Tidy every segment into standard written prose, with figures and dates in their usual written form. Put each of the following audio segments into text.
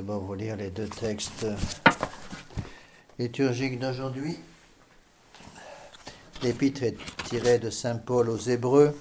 d'abord vous lire les deux textes liturgiques d'aujourd'hui. L'épître est tirée de saint Paul aux Hébreux.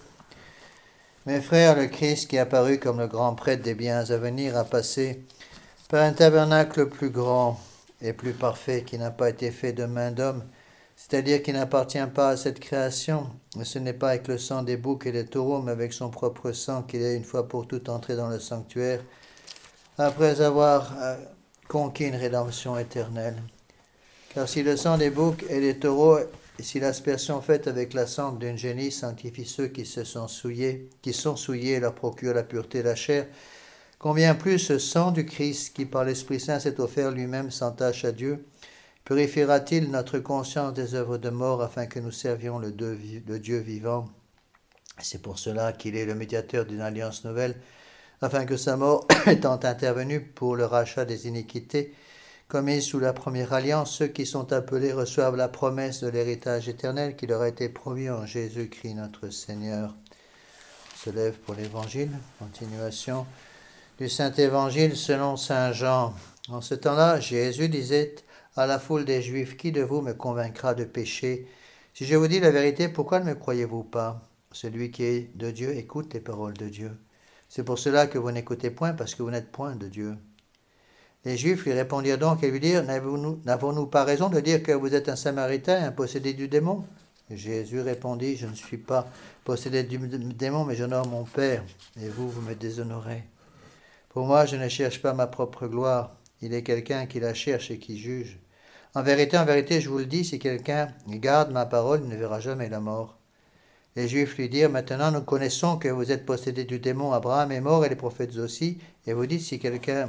Mes frères, le Christ qui est apparu comme le grand prêtre des biens à venir a passé par un tabernacle plus grand et plus parfait qui n'a pas été fait de main d'homme, c'est-à-dire qui n'appartient pas à cette création. Mais ce n'est pas avec le sang des boucs et des taureaux, mais avec son propre sang qu'il est une fois pour toutes entré dans le sanctuaire, après avoir conquis une rédemption éternelle. Car si le sang des boucs et des taureaux, et si l'aspersion faite avec la sangle d'une génisse sanctifie ceux qui sont souillés et leur procure la pureté de la chair, combien plus ce sang du Christ, qui par l'Esprit Saint s'est offert lui-même sans tâche à Dieu, purifiera-t-il notre conscience des œuvres de mort afin que nous servions le Dieu vivant? C'est pour cela qu'il est le médiateur d'une alliance nouvelle, afin que sa mort étant intervenue pour le rachat des iniquités commises sous la première alliance, ceux qui sont appelés reçoivent la promesse de l'héritage éternel qui leur a été promis en Jésus-Christ notre Seigneur. On se lève pour l'Évangile, continuation du Saint-Évangile selon saint Jean. En ce temps-là, Jésus disait à la foule des Juifs, « Qui de vous me convaincra de péché? Si je vous dis la vérité, pourquoi ne me croyez-vous pas? Celui qui est de Dieu écoute les paroles de Dieu. C'est pour cela que vous n'écoutez point, parce que vous n'êtes point de Dieu. » Les Juifs lui répondirent donc et lui dirent, « N'avons-nous pas raison de dire que vous êtes un Samaritain, un possédé du démon ?» Jésus répondit, « Je ne suis pas possédé du démon, mais j'honore mon Père, et vous, vous me déshonorez. Pour moi, je ne cherche pas ma propre gloire. Il est quelqu'un qui la cherche et qui juge. En vérité, je vous le dis, si quelqu'un garde ma parole, il ne verra jamais la mort. » Les Juifs lui dirent, « Maintenant, nous connaissons que vous êtes possédé du démon. Abraham est mort et les prophètes aussi. Et vous dites, si quelqu'un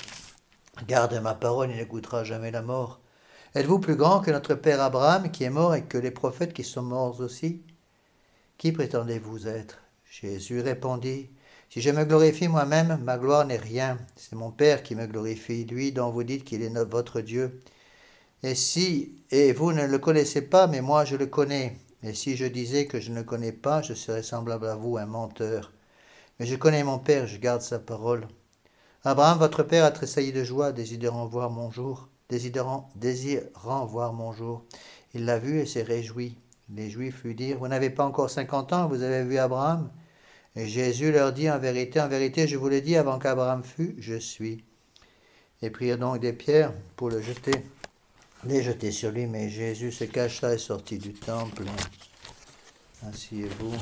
garde ma parole, il ne goûtera jamais la mort. Êtes-vous plus grand que notre père Abraham qui est mort et que les prophètes qui sont morts aussi? Qui prétendez-vous être? » Jésus répondit, « Si je me glorifie moi-même, ma gloire n'est rien. C'est mon Père qui me glorifie, lui dont vous dites qu'il est votre Dieu. Et vous ne le connaissez pas, mais moi je le connais. Et si je disais que je ne le connais pas, je serais semblable à vous, un menteur. Mais je connais mon Père, je garde sa parole. Abraham, votre père, a tressailli de joie, désirant voir mon jour. Il l'a vu et s'est réjoui. Les Juifs lui dirent, « Vous n'avez pas encore 50 ans, vous avez vu Abraham ?» Et Jésus leur dit, en vérité, je vous l'ai dit, avant qu'Abraham fût, je suis. Ils prirent donc des pierres pour les jeter sur lui, mais Jésus se cacha et sortit du temple. Asseyez-vous.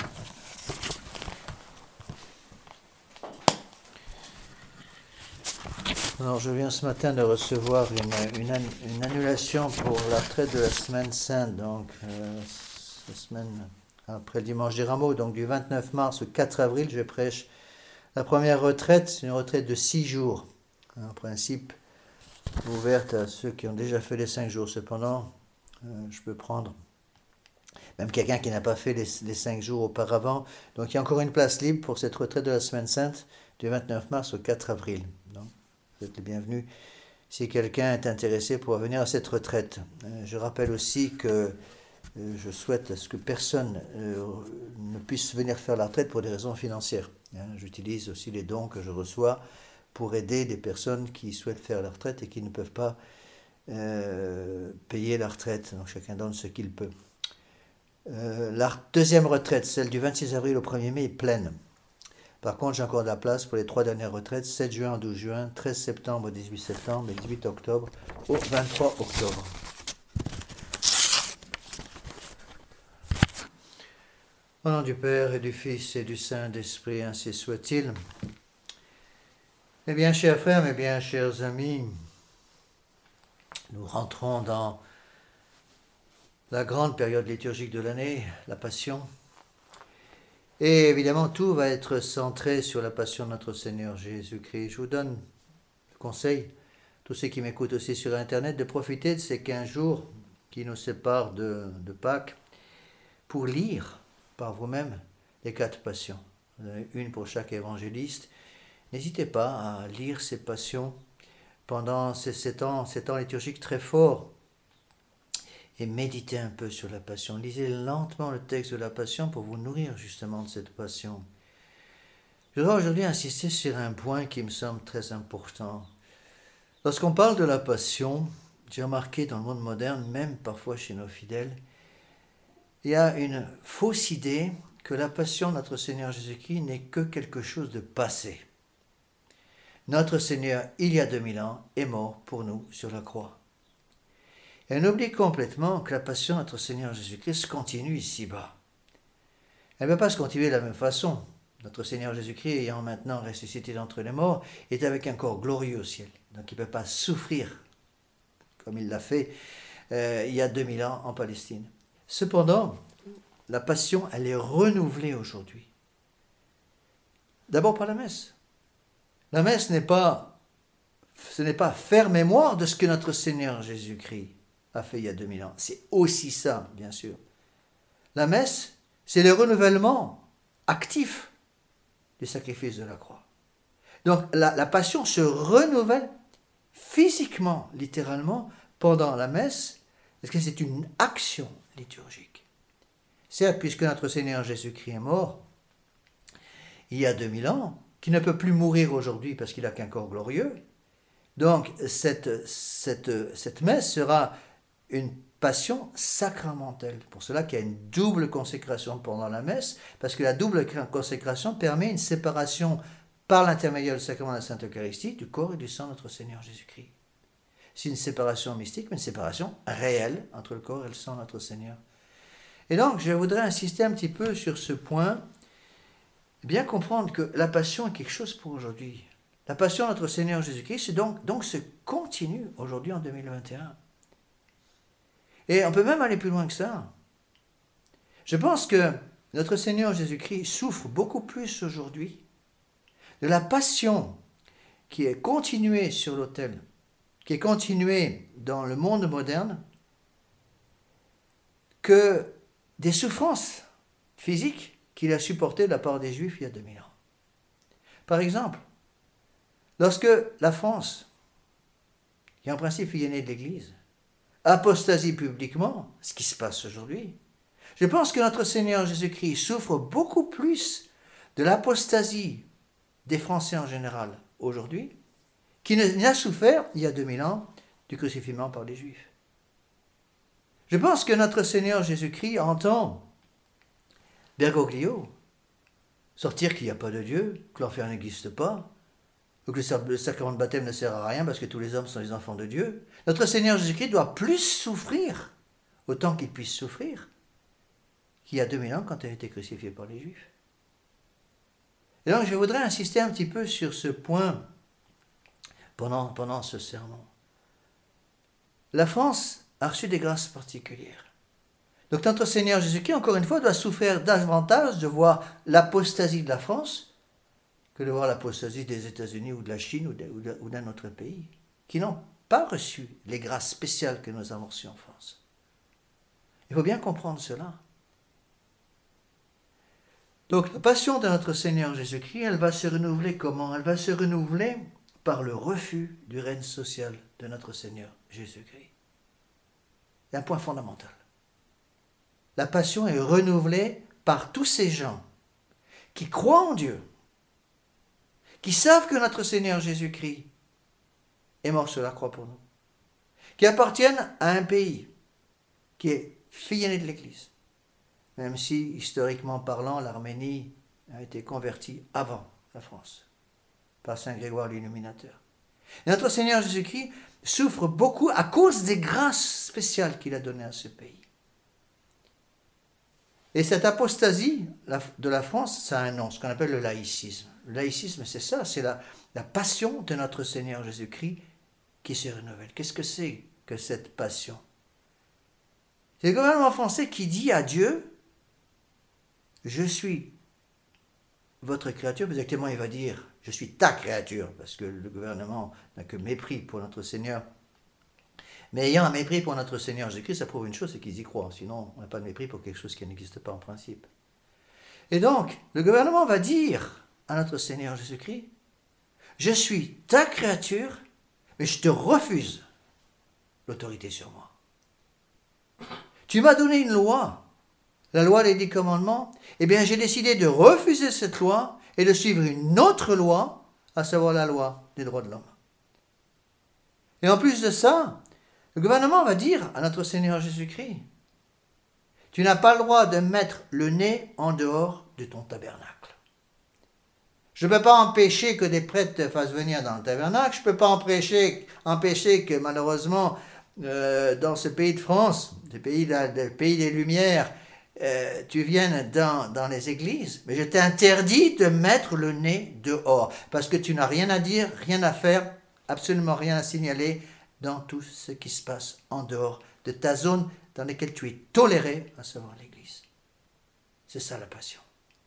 Alors, je viens ce matin de recevoir une annulation pour la retraite de la semaine sainte, donc la semaine après le dimanche des Rameaux, donc du 29 mars au 4 avril, je prêche la première retraite, c'est une retraite de 6 jours, en principe ouverte à ceux qui ont déjà fait les 5 jours. Cependant, je peux prendre même quelqu'un qui n'a pas fait les 5 jours auparavant. Donc il y a encore une place libre pour cette retraite de la semaine sainte du 29 mars au 4 avril. Donc, vous êtes les bienvenus si quelqu'un est intéressé pour venir à cette retraite. Je rappelle aussi que je souhaite à ce que personne ne puisse venir faire la retraite pour des raisons financières. J'utilise aussi les dons que je reçois pour aider des personnes qui souhaitent faire la retraite et qui ne peuvent pas payer la retraite. Donc chacun donne ce qu'il peut. La deuxième retraite, celle du 26 avril au 1er mai, est pleine. Par contre, j'ai encore de la place pour les 3 dernières retraites, 7 juin au 12 juin, 13 septembre au 18 septembre et 18 octobre au 23 octobre. Au nom du Père et du Fils et du Saint-Esprit, ainsi soit-il. Eh bien, chers frères, mes bien chers amis, nous rentrons dans la grande période liturgique de l'année, la Passion. Et évidemment, tout va être centré sur la Passion de notre Seigneur Jésus-Christ. Je vous donne le conseil, tous ceux qui m'écoutent aussi sur Internet, de profiter de ces 15 jours qui nous séparent de Pâques pour lire par vous-même les 4 passions. Vous en avez une pour chaque évangéliste. N'hésitez pas à lire ces passions pendant ces temps liturgiques très forts et méditez un peu sur la passion. Lisez lentement le texte de la passion pour vous nourrir justement de cette passion. Je voudrais aujourd'hui insister sur un point qui me semble très important. Lorsqu'on parle de la passion, j'ai remarqué dans le monde moderne, même parfois chez nos fidèles, il y a une fausse idée que la passion de notre Seigneur Jésus-Christ n'est que quelque chose de passé. Notre Seigneur, il y a 2000 ans, est mort pour nous sur la croix. Et on oublie complètement que la passion de notre Seigneur Jésus-Christ continue ici-bas. Elle ne va pas se continuer de la même façon. Notre Seigneur Jésus-Christ, ayant maintenant ressuscité d'entre les morts, est avec un corps glorieux au ciel. Donc il ne peut pas souffrir comme il l'a fait il y a 2000 ans en Palestine. Cependant, la passion, elle est renouvelée aujourd'hui. D'abord par la messe. La messe ce n'est pas faire mémoire de ce que notre Seigneur Jésus-Christ a fait il y a 2000 ans. C'est aussi ça, bien sûr. La messe, c'est le renouvellement actif du sacrifice de la croix. Donc la passion se renouvelle physiquement, littéralement, pendant la messe, parce que c'est une action liturgique. Certes, puisque notre Seigneur Jésus-Christ est mort il y a 2000 ans, qui ne peut plus mourir aujourd'hui parce qu'il n'a qu'un corps glorieux, donc cette messe sera une passion sacramentelle. Pour cela qu'il y a une double consécration pendant la messe, parce que la double consécration permet une séparation par l'intermédiaire du sacrement de la Sainte Eucharistie du corps et du sang de notre Seigneur Jésus-Christ. C'est une séparation mystique, mais une séparation réelle entre le corps et le sang de notre Seigneur. Et donc, je voudrais insister un petit peu sur ce point, bien comprendre que la passion est quelque chose pour aujourd'hui. La passion de notre Seigneur Jésus-Christ, donc se continue aujourd'hui en 2021. Et on peut même aller plus loin que ça. Je pense que notre Seigneur Jésus-Christ souffre beaucoup plus aujourd'hui de la passion qui est continuée sur l'autel, qui est continuée dans le monde moderne, que des souffrances physiques qu'il a supportées de la part des Juifs il y a 2000 ans. Par exemple, lorsque la France, qui en principe est née de l'Église, apostasie publiquement, ce qui se passe aujourd'hui, je pense que notre Seigneur Jésus-Christ souffre beaucoup plus de l'apostasie des Français en général aujourd'hui, qu'il n'a souffert il y a 2000 ans du crucifixion par les Juifs. Je pense que notre Seigneur Jésus-Christ entend Bergoglio sortir qu'il n'y a pas de Dieu, que l'enfer n'existe pas, ou que le sacrement de baptême ne sert à rien parce que tous les hommes sont les enfants de Dieu. Notre Seigneur Jésus-Christ doit plus souffrir, autant qu'il puisse souffrir, qu'il y a 2000 ans quand il a été crucifié par les Juifs. Et donc je voudrais insister un petit peu sur ce point pendant ce sermon. La France a reçu des grâces particulières. Donc notre Seigneur Jésus-Christ, encore une fois, doit souffrir davantage de voir l'apostasie de la France que de voir l'apostasie des États-Unis ou de la Chine ou d'un autre pays, qui n'ont pas reçu les grâces spéciales que nous avons reçues en France. Il faut bien comprendre cela. Donc la passion de notre Seigneur Jésus-Christ, elle va se renouveler comment? Elle va se renouveler par le refus du règne social de notre Seigneur Jésus-Christ. C'est un point fondamental. La passion est renouvelée par tous ces gens qui croient en Dieu, qui savent que notre Seigneur Jésus-Christ est mort sur la croix pour nous, qui appartiennent à un pays qui est fille aînée de l'Église, même si, historiquement parlant, l'Arménie a été convertie avant la France, par Saint Grégoire l'Illuminateur. Et notre Seigneur Jésus-Christ souffre beaucoup à cause des grâces spéciales qu'il a données à ce pays. Et cette apostasie de la France, ça a un nom, ce qu'on appelle le laïcisme. Le laïcisme, c'est ça, c'est la passion de notre Seigneur Jésus-Christ qui se renouvelle. Qu'est-ce que c'est que cette passion? C'est le gouvernement français qui dit à Dieu, je suis votre créature, mais exactement il va dire, je suis ta créature, parce que le gouvernement n'a que mépris pour notre Seigneur. Mais ayant un mépris pour notre Seigneur Jésus-Christ, ça prouve une chose, c'est qu'ils y croient. Sinon, on n'a pas de mépris pour quelque chose qui n'existe pas en principe. Et donc, le gouvernement va dire à notre Seigneur Jésus-Christ, je suis ta créature, mais je te refuse l'autorité sur moi. Tu m'as donné une loi, la loi des 10 commandements, eh bien j'ai décidé de refuser cette loi et de suivre une autre loi, à savoir la loi des droits de l'homme. Et en plus de ça, le gouvernement va dire à notre Seigneur Jésus-Christ, tu n'as pas le droit de mettre le nez en dehors de ton tabernacle. Je ne peux pas empêcher que des prêtres te fassent venir dans le tabernacle. Je ne peux pas empêcher que malheureusement, dans ce pays de France, le pays des Lumières, tu viennes dans les églises. Mais je t'interdis de mettre le nez dehors. Parce que tu n'as rien à dire, rien à faire, absolument rien à signaler dans tout ce qui se passe en dehors de ta zone dans laquelle tu es toléré, à savoir l'église. C'est ça la passion.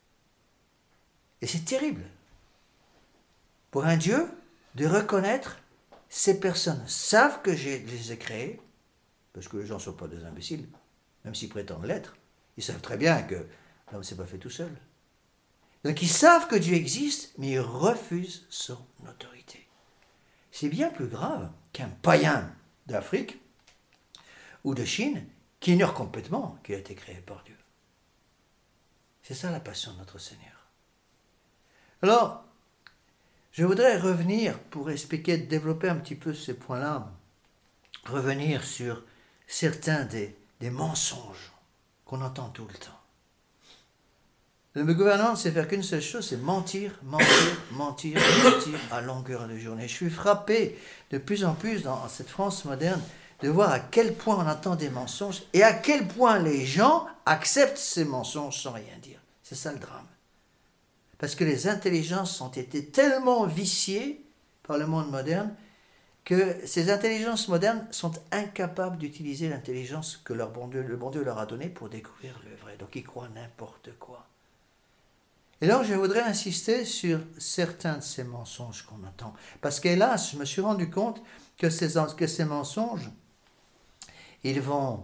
Et c'est terrible pour un Dieu de reconnaître ces personnes savent que je les ai créées, parce que les gens ne sont pas des imbéciles, même s'ils prétendent l'être. Ils savent très bien que l'homme ne s'est pas fait tout seul. Donc ils savent que Dieu existe, mais ils refusent son autorité. C'est bien plus grave qu'un païen d'Afrique ou de Chine qui ignore complètement qu'il a été créé par Dieu. C'est ça la passion de notre Seigneur. Alors, je voudrais revenir, pour expliquer, développer un petit peu ces points-là, revenir sur certains des mensonges qu'on entend tout le temps. Le gouvernement ne sait faire qu'une seule chose, c'est mentir à longueur de journée. Je suis frappé de plus en plus dans cette France moderne de voir à quel point on entend des mensonges et à quel point les gens acceptent ces mensonges sans rien dire. C'est ça le drame. Parce que les intelligences ont été tellement viciées par le monde moderne que ces intelligences modernes sont incapables d'utiliser l'intelligence que le bon Dieu leur a donnée pour découvrir le vrai. Donc ils croient n'importe quoi. Et donc je voudrais insister sur certains de ces mensonges qu'on entend. Parce qu'hélas, je me suis rendu compte que ces mensonges, ils vont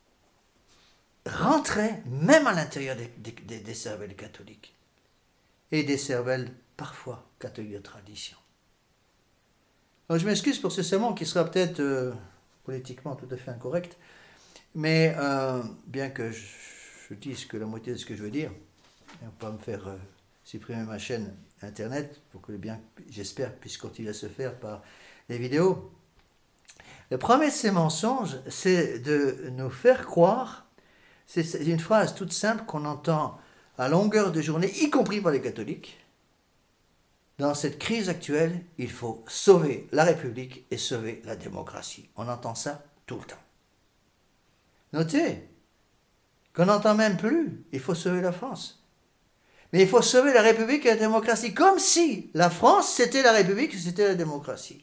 rentrer même à l'intérieur des cervelles catholiques. Et des cervelles parfois catholiques de tradition. Alors je m'excuse pour ce sermon qui sera peut-être politiquement tout à fait incorrect, mais bien que je dise que la moitié de ce que je veux dire, on ne va pas me faire supprimer ma chaîne internet pour que le bien, j'espère, puisse continuer à se faire par les vidéos. Le premier de ces mensonges, c'est de nous faire croire, c'est une phrase toute simple qu'on entend à longueur de journée, y compris par les catholiques. Dans cette crise actuelle, il faut sauver la République et sauver la démocratie. On entend ça tout le temps. Notez qu'on n'entend même plus, il faut sauver la France. Mais il faut sauver la République et la démocratie, comme si la France, c'était la République et c'était la démocratie.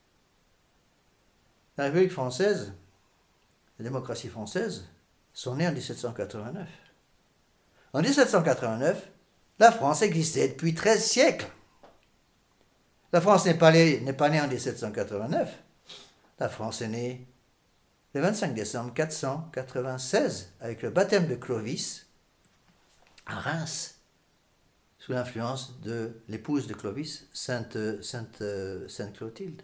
La République française, la démocratie française, sont nées en 1789. En 1789, la France existait depuis 13 siècles. La France n'est pas née en 1789. La France est née le 25 décembre 496 avec le baptême de Clovis à Reims, sous l'influence de l'épouse de Clovis, Sainte Clotilde.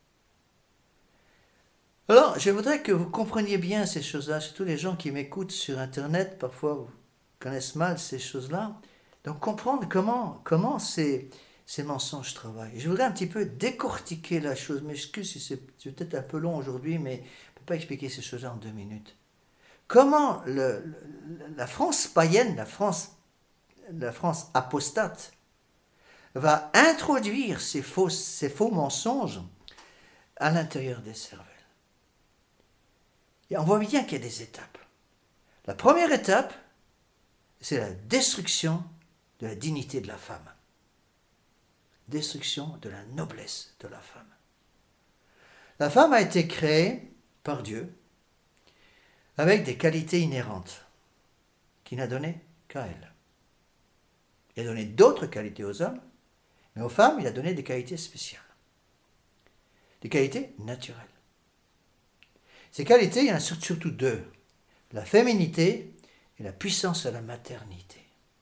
Alors, je voudrais que vous compreniez bien ces choses-là, surtout les gens qui m'écoutent sur Internet, parfois connaissent mal ces choses-là. Donc, comprendre comment ces mensonges travaillent. Je voudrais un petit peu décortiquer la chose. M'excuse si c'est peut-être un peu long aujourd'hui, mais je ne peux pas expliquer ces choses-là en 2 minutes. Comment la France païenne, la France apostate, va introduire ces faux mensonges à l'intérieur des cervelles. Et on voit bien qu'il y a des étapes. La première étape, c'est la destruction de la dignité de la femme. Destruction de la noblesse de la femme. La femme a été créée par Dieu avec des qualités inhérentes qu'il n'a données qu'à elle. Il a donné d'autres qualités aux hommes, mais aux femmes, il a donné des qualités spéciales. Des qualités naturelles. Ces qualités, il y en a surtout 2. La féminité et la puissance de la maternité.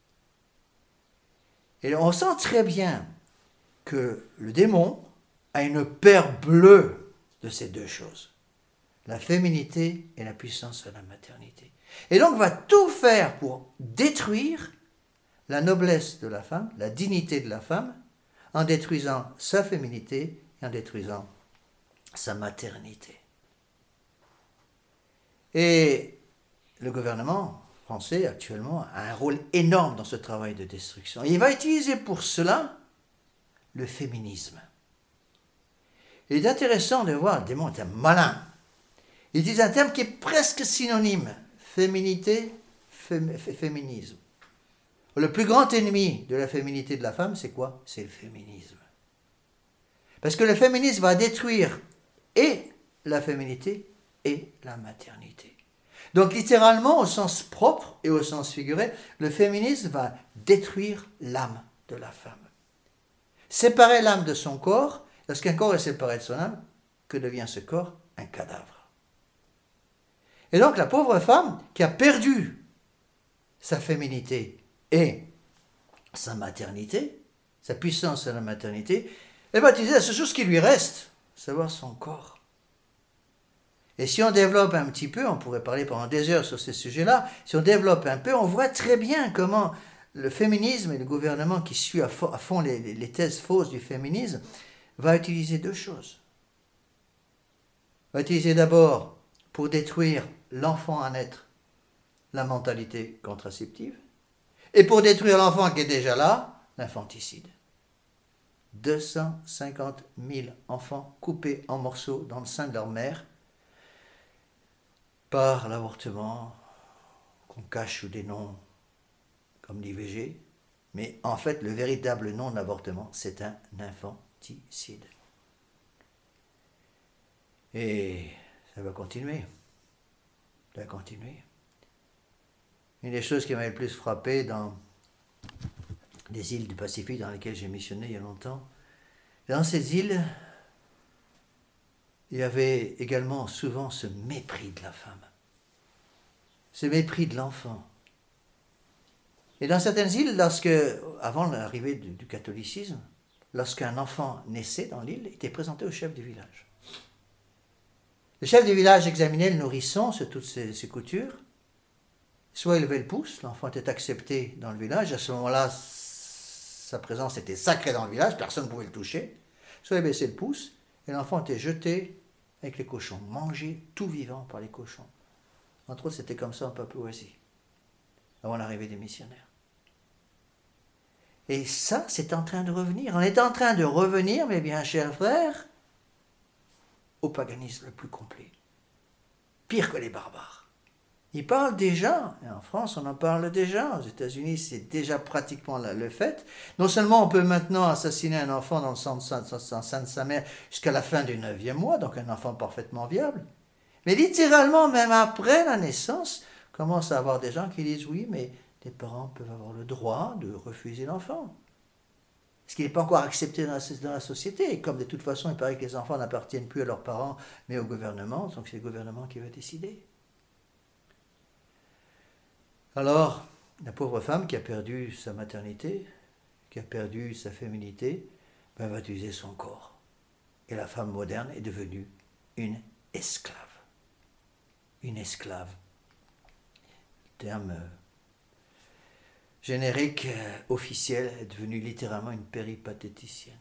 Et on sent très bien que le démon a une paire bleue de ces 2 choses. La féminité et la puissance de la maternité. Et donc va tout faire pour détruire la noblesse de la femme, la dignité de la femme, en détruisant sa féminité et en détruisant sa maternité. Et le gouvernement français actuellement a un rôle énorme dans ce travail de destruction. Et il va utiliser pour cela le féminisme. Il est intéressant de voir, le démon est un malin. Il utilise un terme qui est presque synonyme, féminité, féminisme. Le plus grand ennemi de la féminité de la femme, c'est quoi? C'est le féminisme. Parce que le féminisme va détruire et la féminité et la maternité. Donc littéralement, au sens propre et au sens figuré, le féminisme va détruire l'âme de la femme. Séparer l'âme de son corps, lorsqu'un corps est séparé de son âme, que devient ce corps? Un cadavre. Et donc la pauvre femme qui a perdu sa féminité et sa maternité, sa puissance à la maternité, elle va utiliser la seule chose qui lui reste, savoir son corps. Et si on développe un petit peu, on pourrait parler pendant des heures sur ces sujets-là, si on développe un peu, on voit très bien comment le féminisme et le gouvernement qui suit à fond les thèses fausses du féminisme va utiliser deux choses. Va utiliser d'abord, pour détruire l'enfant à naître, la mentalité contraceptive, et pour détruire l'enfant qui est déjà là, l'infanticide. 250 000 enfants coupés en morceaux dans le sein de leur mère par l'avortement qu'on cache sous des noms comme l'IVG, mais en fait le véritable nom de l'avortement, c'est un infanticide. Et ça va continuer. Ça va continuer. Une des choses qui m'avait le plus frappé dans les îles du Pacifique dans lesquelles j'ai missionné il y a longtemps, dans ces îles, il y avait également souvent ce mépris de la femme, ce mépris de l'enfant. Et dans certaines îles, avant l'arrivée du catholicisme, lorsqu'un enfant naissait dans l'île, il était présenté au chef du village. Le chef du village examinait le nourrisson sur toutes ses coutures. Soit il levait le pouce, l'enfant était accepté dans le village, à ce moment-là, sa présence était sacrée dans le village, personne ne pouvait le toucher. Soit il baissait le pouce, et l'enfant était jeté avec les cochons, mangé tout vivant par les cochons. Entre autres, c'était comme ça en Papouasie, avant l'arrivée des missionnaires. Et ça, c'est en train de revenir. On est en train de revenir, mes bien chers frères, au paganisme le plus complet. Pire que les barbares. Ils parlent déjà, et en France on en parle déjà, aux États-Unis c'est déjà pratiquement le fait. Non seulement on peut maintenant assassiner un enfant dans le sein de sa mère jusqu'à la fin du 9e mois, donc un enfant parfaitement viable, mais littéralement même après la naissance, commence à avoir des gens qui disent oui, mais les parents peuvent avoir le droit de refuser l'enfant. Parce qu'il n'est pas encore accepté dans la société, et comme de toute façon il paraît que les enfants n'appartiennent plus à leurs parents, mais au gouvernement, donc c'est le gouvernement qui va décider. Alors, la pauvre femme qui a perdu sa maternité, qui a perdu sa féminité, va utiliser son corps. Et la femme moderne est devenue une esclave. Une esclave. Terme générique officiel est devenu littéralement une péripatéticienne.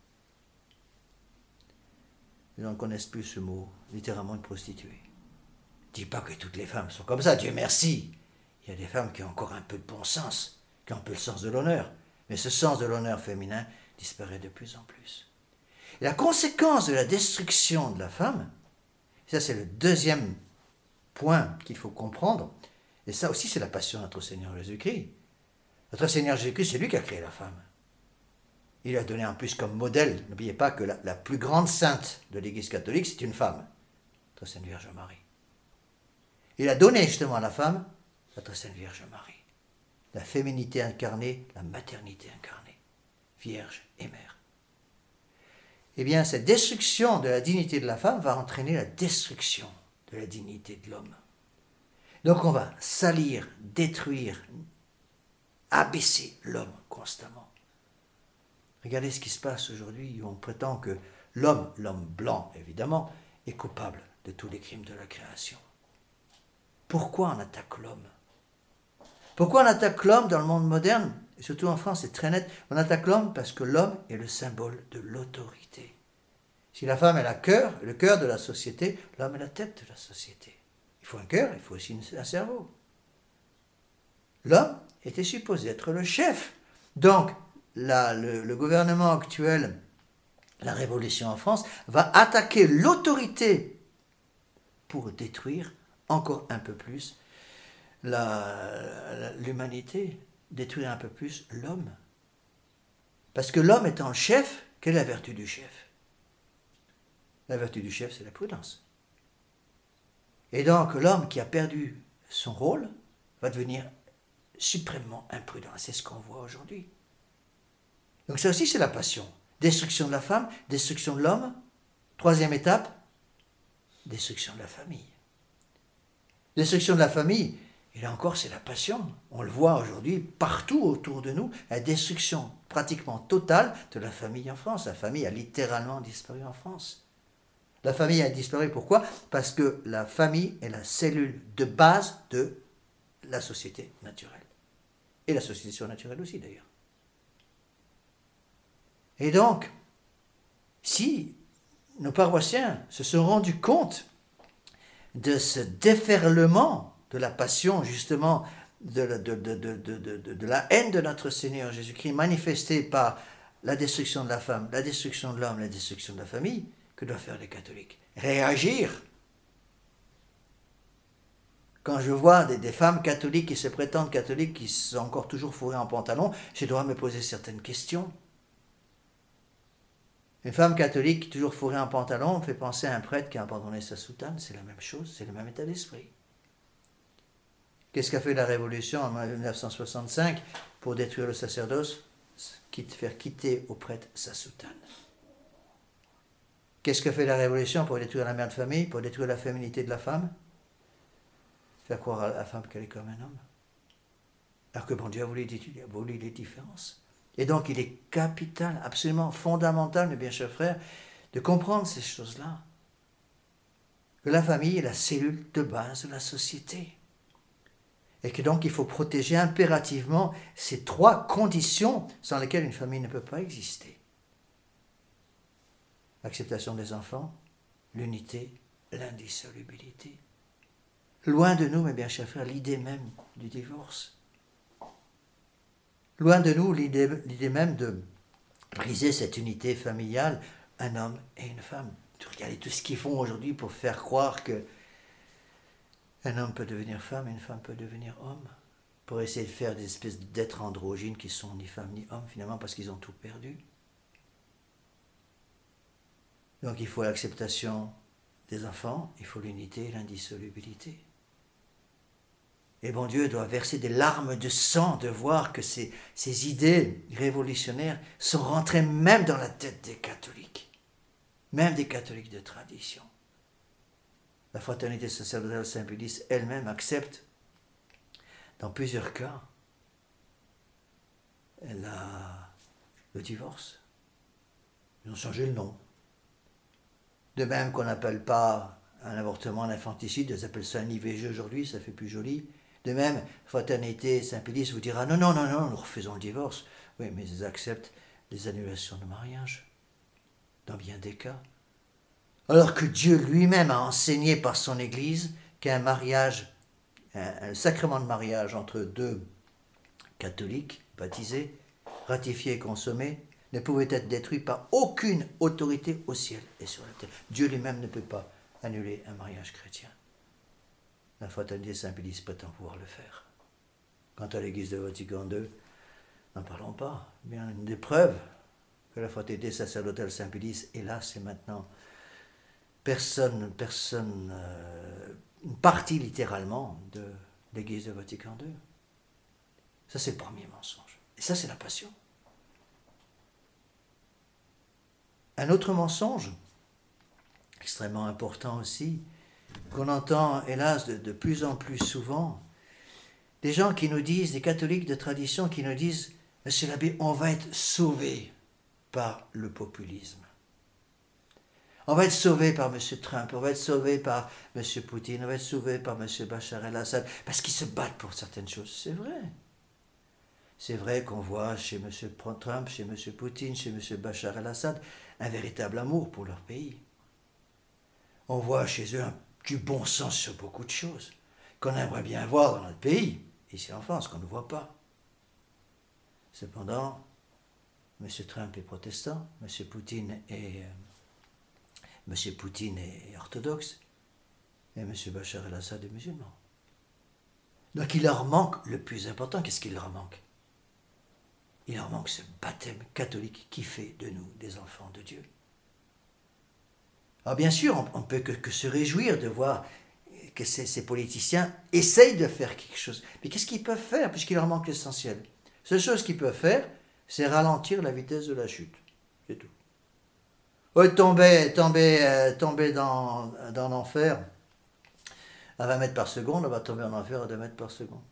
Les gens ne connaissent plus ce mot, littéralement une prostituée. Je ne dis pas que toutes les femmes sont comme ça, Dieu merci. Il y a des femmes qui ont encore un peu de bon sens, qui ont un peu le sens de l'honneur. Mais ce sens de l'honneur féminin disparaît de plus en plus. Et la conséquence de la destruction de la femme, ça c'est le deuxième point qu'il faut comprendre, et ça aussi c'est la passion de notre Seigneur Jésus-Christ. Notre Seigneur Jésus-Christ, c'est lui qui a créé la femme. Il a donné en plus comme modèle, n'oubliez pas que la plus grande sainte de l'Église catholique, c'est une femme, notre Sainte Vierge Marie. Il a donné justement à la femme notre Sainte Vierge Marie. La féminité incarnée, la maternité incarnée. Vierge et mère. Eh bien, cette destruction de la dignité de la femme va entraîner la destruction de la dignité de l'homme. Donc on va salir, détruire, abaisser l'homme constamment. Regardez ce qui se passe aujourd'hui où on prétend que l'homme blanc évidemment, est coupable de tous les crimes de la création. Pourquoi on attaque l'homme ? Pourquoi on attaque l'homme dans le monde moderne ? Et surtout en France, c'est très net. On attaque l'homme parce que l'homme est le symbole de l'autorité. Si la femme est le cœur de la société, l'homme est la tête de la société. Il faut un cœur, il faut aussi un cerveau. L'homme était supposé être le chef. Donc, le gouvernement actuel, la révolution en France, va attaquer l'autorité pour détruire encore un peu plus l'humanité, détruire un peu plus l'homme. Parce que l'homme étant le chef, quelle est la vertu du chef? La vertu du chef, c'est la prudence. Et donc, l'homme qui a perdu son rôle va devenir suprêmement imprudent. C'est ce qu'on voit aujourd'hui. Donc ça aussi, c'est la passion. Destruction de la femme, destruction de l'homme. Troisième étape, destruction de la famille. Destruction de la famille, et là encore, c'est la passion. On le voit aujourd'hui partout autour de nous, la destruction pratiquement totale de la famille en France. La famille a littéralement disparu en France. La famille a disparu, pourquoi? Parce que la famille est la cellule de base de la société naturelle. Et la société surnaturelle aussi, d'ailleurs. Et donc, si nos paroissiens se sont rendus compte de ce déferlement de la passion, justement, de la haine de notre Seigneur Jésus-Christ, manifestée par la destruction de la femme, la destruction de l'homme, la destruction de la famille, que doivent faire les catholiques? Réagir. Quand je vois des femmes catholiques qui se prétendent catholiques, qui sont encore toujours fourrées en pantalon, je dois me poser certaines questions. Une femme catholique qui est toujours fourrée en pantalon me fait penser à un prêtre qui a abandonné sa soutane. C'est la même chose, c'est le même état d'esprit. Qu'est-ce qu'a fait la Révolution en 1965 pour détruire le sacerdoce? Faire quitter au prêtre sa soutane. Qu'est-ce que fait la Révolution pour détruire la mère de famille, pour détruire la féminité de la femme? Faire croire à la femme qu'elle est comme un homme. Alors que bon Dieu a voulu les différences. Et donc il est capital, absolument fondamental, mes bien chers frères, de comprendre ces choses-là. Que la famille est la cellule de base de la société. Et que donc il faut protéger impérativement ces trois conditions sans lesquelles une famille ne peut pas exister. L'acceptation des enfants, l'unité, l'indissolubilité. Loin de nous, mes bien chers frères, l'idée même du divorce. Loin de nous, l'idée même de briser cette unité familiale, un homme et une femme. Regardez tout ce qu'ils font aujourd'hui pour faire croire que un homme peut devenir femme et une femme peut devenir homme. Pour essayer de faire des espèces d'êtres androgynes qui sont ni femmes ni hommes, finalement, parce qu'ils ont tout perdu. Donc il faut l'acceptation des enfants, il faut l'unité et l'indissolubilité. Et bon Dieu doit verser des larmes de sang de voir que ces idées révolutionnaires sont rentrées même dans la tête des catholiques, même des catholiques de tradition. La fraternité sacerdotale Saint-Pédis elle-même accepte, dans plusieurs cas, le divorce. Ils ont changé le nom. De même qu'on n'appelle pas un avortement un infanticide, ils appellent ça un IVG aujourd'hui, ça fait plus joli. De même, Fraternité Saint-Pédis vous dira non, nous refusons le divorce. Oui, mais ils acceptent les annulations de mariage, dans bien des cas. Alors que Dieu lui-même a enseigné par son Église qu'un mariage, un sacrement de mariage entre deux catholiques baptisés, ratifié et consommé, ne pouvait être détruit par aucune autorité au ciel et sur la terre. Dieu lui-même ne peut pas annuler un mariage chrétien. La fraternité Saint-Pédis prétend pouvoir le faire. Quant à l'Église de Vatican II, n'en parlons pas. Bien une des preuves que la fraternité sacerdotale Saint-Pédis, hélas, c'est maintenant une partie littéralement de l'Église de Vatican II. Ça, c'est le premier mensonge. Et ça, c'est la passion. Un autre mensonge, extrêmement important aussi, qu'on entend hélas de plus en plus souvent, des gens qui nous disent, des catholiques de tradition qui nous disent « Monsieur l'abbé, on va être sauvés par le populisme. On va être sauvés par M. Trump, on va être sauvés par M. Poutine, on va être sauvés par M. Bachar el-Assad, parce qu'ils se battent pour certaines choses. » C'est vrai. C'est vrai qu'on voit chez M. Trump, chez M. Poutine, chez M. Bachar el-Assad, un véritable amour pour leur pays. On voit chez eux du bon sens sur beaucoup de choses, qu'on aimerait bien voir dans notre pays, ici en France, qu'on ne voit pas. Cependant, M. Trump est protestant, M. Poutine est orthodoxe, et M. Bachar el-Assad est musulman. Donc il leur manque le plus important. Qu'est-ce qu'il leur manque? Il leur manque ce baptême catholique qui fait de nous des enfants de Dieu. Alors bien sûr, on ne peut que se réjouir de voir que ces politiciens essayent de faire quelque chose. Mais qu'est-ce qu'ils peuvent faire puisqu'il leur manque l'essentiel? La seule chose qu'ils peuvent faire, c'est ralentir la vitesse de la chute. C'est tout. Tomber dans l'enfer à 20 mètres par seconde, on va tomber en enfer à 2 mètres par seconde.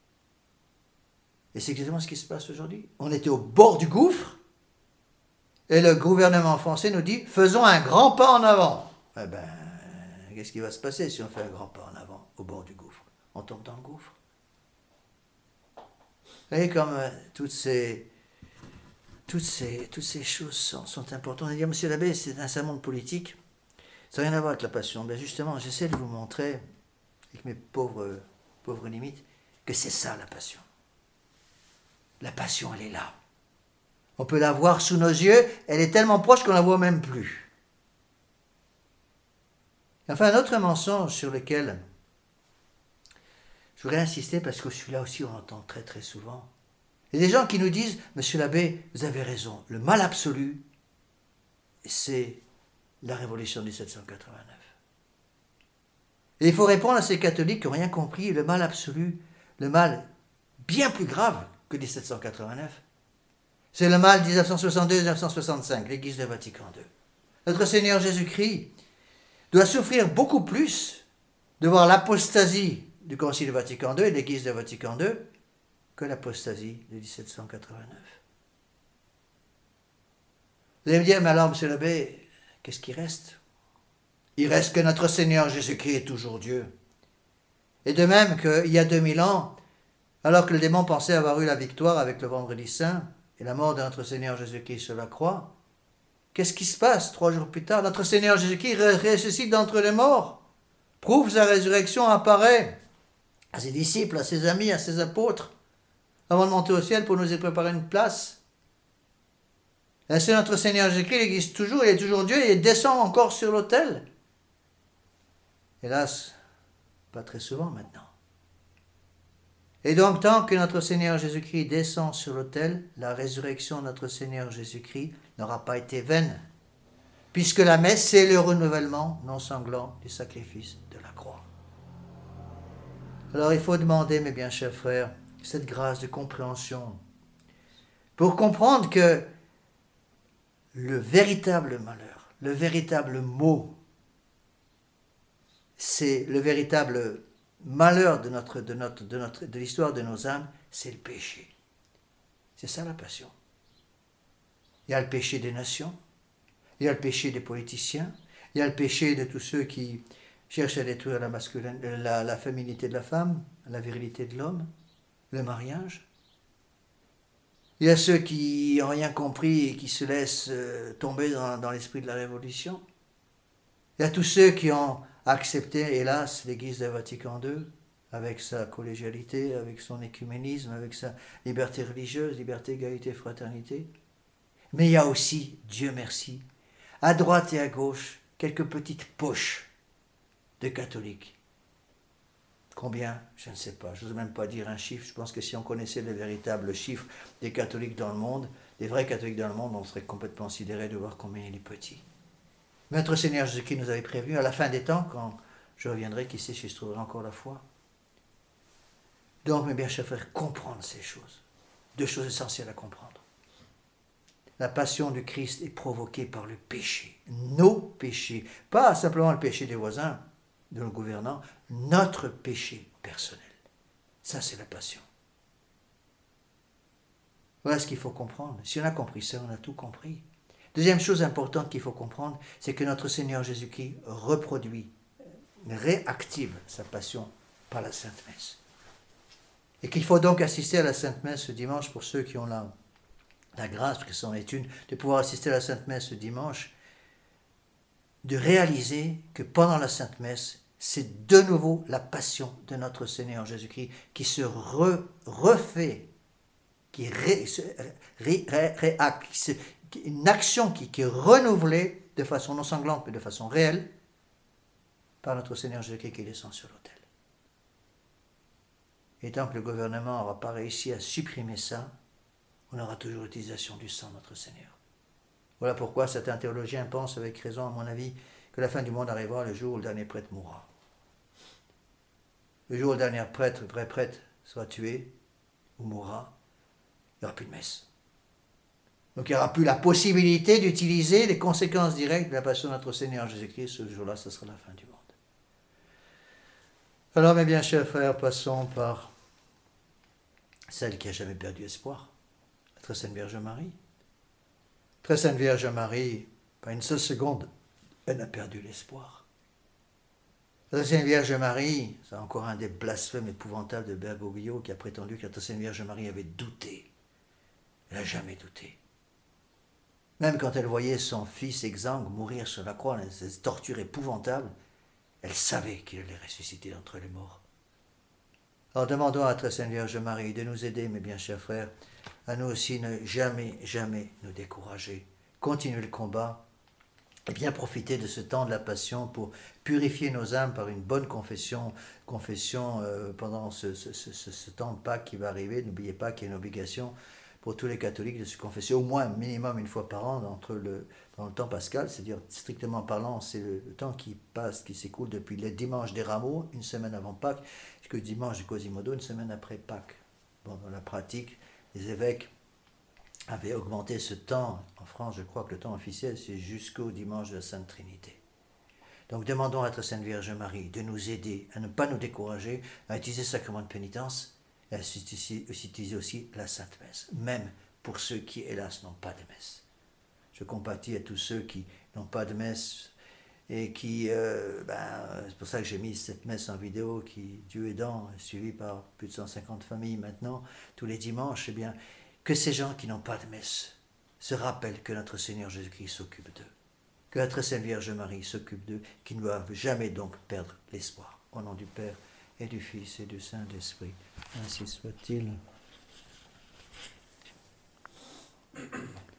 Et c'est exactement ce qui se passe aujourd'hui. On était au bord du gouffre, et le gouvernement français nous dit « faisons un grand pas en avant ». Eh bien, qu'est-ce qui va se passer si on fait un grand pas en avant au bord du gouffre? On tombe dans le gouffre. Vous voyez comme toutes ces choses sont importantes. On va dire, monsieur l'abbé, c'est un sermon politique, ça n'a rien à voir avec la passion. Ben justement, j'essaie de vous montrer, avec mes pauvres limites, que c'est ça la passion. La passion, elle est là. On peut la voir sous nos yeux, elle est tellement proche qu'on ne la voit même plus. Enfin, un autre mensonge sur lequel je voudrais insister, parce que celui-là aussi on l'entend très très souvent. Il y a des gens qui nous disent, monsieur l'abbé, vous avez raison, le mal absolu, c'est la révolution de 1789. Et il faut répondre à ces catholiques qui n'ont rien compris, le mal absolu, le mal bien plus grave que 1789, c'est le mal 1962-1965, l'Église de Vatican II. Notre Seigneur Jésus-Christ doit souffrir beaucoup plus de voir l'apostasie du Concile Vatican II et de l'Église de Vatican II que l'apostasie de 1789. Vous allez me dire, mais alors, monsieur l'abbé, qu'est-ce qui reste? Il reste que notre Seigneur Jésus-Christ est toujours Dieu. Et de même qu'il y a 2000 ans, alors que le démon pensait avoir eu la victoire avec le Vendredi Saint et la mort de notre Seigneur Jésus-Christ sur la croix, qu'est-ce qui se passe 3 jours plus tard? Notre Seigneur Jésus-Christ ressuscite d'entre les morts, prouve sa résurrection, apparaît à ses disciples, à ses amis, à ses apôtres, avant de monter au ciel pour nous y préparer une place. Et c'est notre Seigneur Jésus-Christ, il existe toujours, il est toujours Dieu, et il descend encore sur l'autel. Hélas, pas très souvent maintenant. Et donc, tant que notre Seigneur Jésus-Christ descend sur l'autel, la résurrection de notre Seigneur Jésus-Christ n'aura pas été vaine, puisque la messe, c'est le renouvellement non sanglant du sacrifice de la croix. Alors, il faut demander, mes bien chers frères, cette grâce de compréhension, pour comprendre que le véritable malheur, le véritable mot, c'est le véritable malheur de l'histoire de nos âmes, c'est le péché. C'est ça la passion. Il y a le péché des nations, il y a le péché des politiciens, il y a le péché de tous ceux qui cherchent à détruire la féminité de la femme, la virilité de l'homme, le mariage. Il y a ceux qui n'ont rien compris et qui se laissent tomber dans l'esprit de la Révolution. Il y a tous ceux qui ont accepté, hélas, l'Église de Vatican II, avec sa collégialité, avec son écuménisme, avec sa liberté religieuse, liberté, égalité, fraternité. Mais il y a aussi, Dieu merci, à droite et à gauche, quelques petites poches de catholiques. Combien? Je ne sais pas. Je n'ose même pas dire un chiffre. Je pense que si on connaissait le véritable chiffre des catholiques dans le monde, des vrais catholiques dans le monde, on serait complètement sidéré de voir combien il est petit. Notre Seigneur Jésus-Christ nous avait prévenu, à la fin des temps, quand je reviendrai, qui sait si je trouverai encore la foi. Donc, mes bien chers frères, comprendre ces choses. 2 choses essentielles à comprendre. La passion du Christ est provoquée par le péché. Nos péchés. Pas simplement le péché des voisins, de nos gouvernants, notre péché personnel. Ça, c'est la passion. Voilà ce qu'il faut comprendre. Si on a compris ça, on a tout compris. Deuxième chose importante qu'il faut comprendre, c'est que notre Seigneur Jésus-Christ réactive sa passion par la Sainte Messe. Et qu'il faut donc assister à la Sainte Messe ce dimanche pour ceux qui ont la grâce, parce que c'en est une, de pouvoir assister à la Sainte Messe ce dimanche, de réaliser que pendant la Sainte Messe, c'est de nouveau la passion de notre Seigneur Jésus-Christ qui se refait, une action qui est renouvelée de façon non sanglante, mais de façon réelle, par notre Seigneur Jésus-Christ qui descend sur l'autel. Et tant que le gouvernement n'aura pas réussi à supprimer ça, on aura toujours l'utilisation du sang de notre Seigneur. Voilà pourquoi certains théologiens pensent avec raison, à mon avis, que la fin du monde arrivera le jour où le dernier prêtre mourra. Le jour où le dernier prêtre, vrai prêtre, sera tué ou mourra, il n'y aura plus de messe. Donc il n'y aura plus la possibilité d'utiliser les conséquences directes de la passion de notre Seigneur Jésus-Christ. Ce jour-là, ce sera la fin du monde. Alors, mes bien chers frères, passons par celle qui n'a jamais perdu espoir, la très sainte Vierge Marie. Très sainte Vierge Marie, pas une seule seconde, elle n'a perdu l'espoir. La très sainte Vierge Marie, c'est encore un des blasphèmes épouvantables de Bergoglio qui a prétendu que la très sainte Vierge Marie avait douté. Elle n'a jamais douté. Même quand elle voyait son fils exsangue mourir sur la croix, cette torture épouvantable, elle savait qu'il allait ressusciter d'entre les morts. Alors demandons à la très sainte Vierge Marie de nous aider, mes bien chers frères, à nous aussi ne jamais, jamais nous décourager. Continuer le combat et bien profiter de ce temps de la passion pour purifier nos âmes par une bonne confession pendant ce temps de Pâques qui va arriver. N'oubliez pas qu'il y a une obligation pour tous les catholiques de se confesser au moins minimum une fois par an dans le temps pascal, c'est-à-dire strictement parlant, c'est le temps qui passe, qui s'écoule depuis le dimanche des Rameaux, une semaine avant Pâques, jusqu'au dimanche de Quasimodo, une semaine après Pâques. Bon, dans la pratique, les évêques avaient augmenté ce temps. En France, je crois que le temps officiel, c'est jusqu'au dimanche de la Sainte Trinité. Donc demandons à notre Sainte Vierge Marie de nous aider à ne pas nous décourager, à utiliser le sacrement de pénitence, et à utiliser aussi la Sainte Messe, même pour ceux qui, hélas, n'ont pas de messe. Je compatis à tous ceux qui n'ont pas de messe et qui, c'est pour ça que j'ai mis cette messe en vidéo qui, Dieu aidant, est suivie par plus de 150 familles maintenant, tous les dimanches, eh bien, que ces gens qui n'ont pas de messe se rappellent que notre Seigneur Jésus-Christ s'occupe d'eux, que la très sainte Vierge Marie s'occupe d'eux, qu'ils ne doivent jamais donc perdre l'espoir. Au nom du Père et du Fils et du Saint-Esprit. Ainsi soit-il.